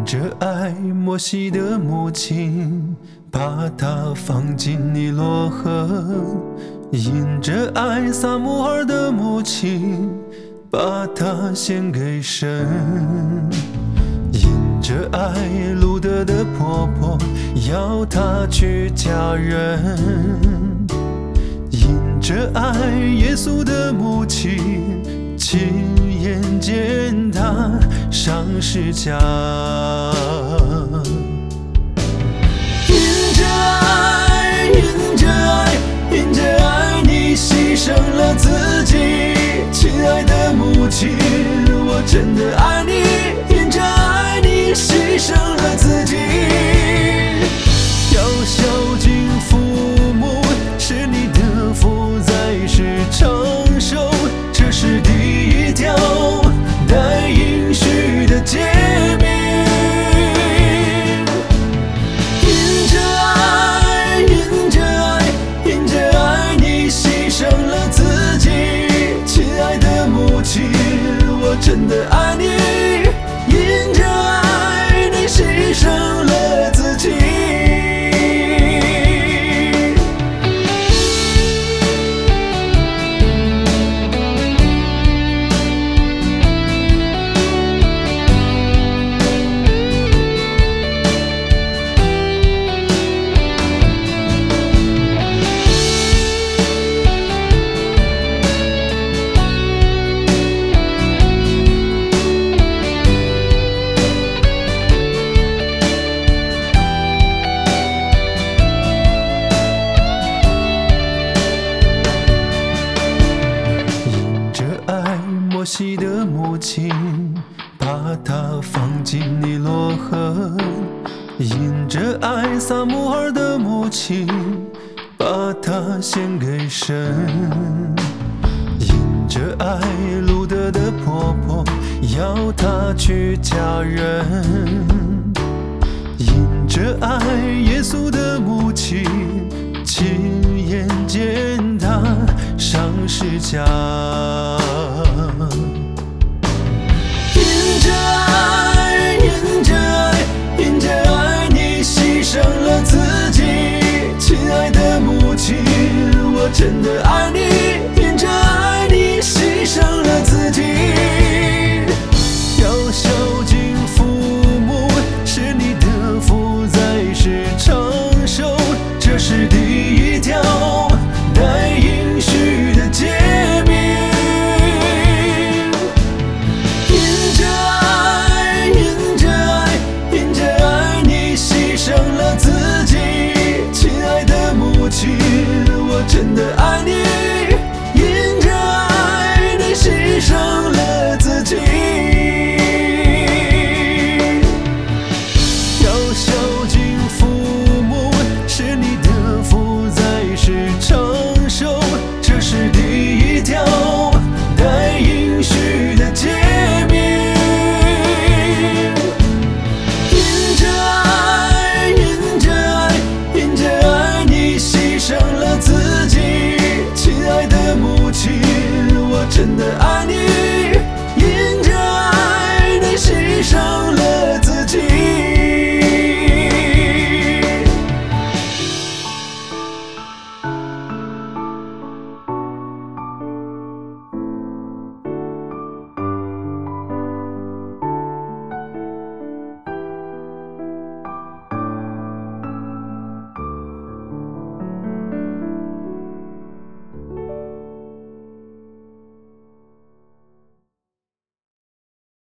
着爱，摩西的母亲把他放进尼罗河；因着爱，撒母耳的母亲把他献给神；因着爱，路德的婆婆要他去嫁人；因着爱，耶稣的母亲亲眼见他上十架。因着爱，因着爱，因着爱，你牺牲了自己，亲爱的母亲，我真的爱你。因着爱，你牺牲了自己，要孝敬父母，是你的福，在世长寿，这是第一条带应许的诫命。因着爱，因着爱，因着爱，你牺牲了自己，亲爱的母亲，我真的爱你。因着爱，你牺牲了自己。摩西的母亲把他放进尼罗河；因着爱，撒母耳的母亲把他献给神；因着爱，路德的婆婆要他去嫁人；因着爱，耶稣的母亲亲眼见他上十架。因着爱，因着爱，因着爱，你牺牲了自己，亲爱的母亲，我真的爱你。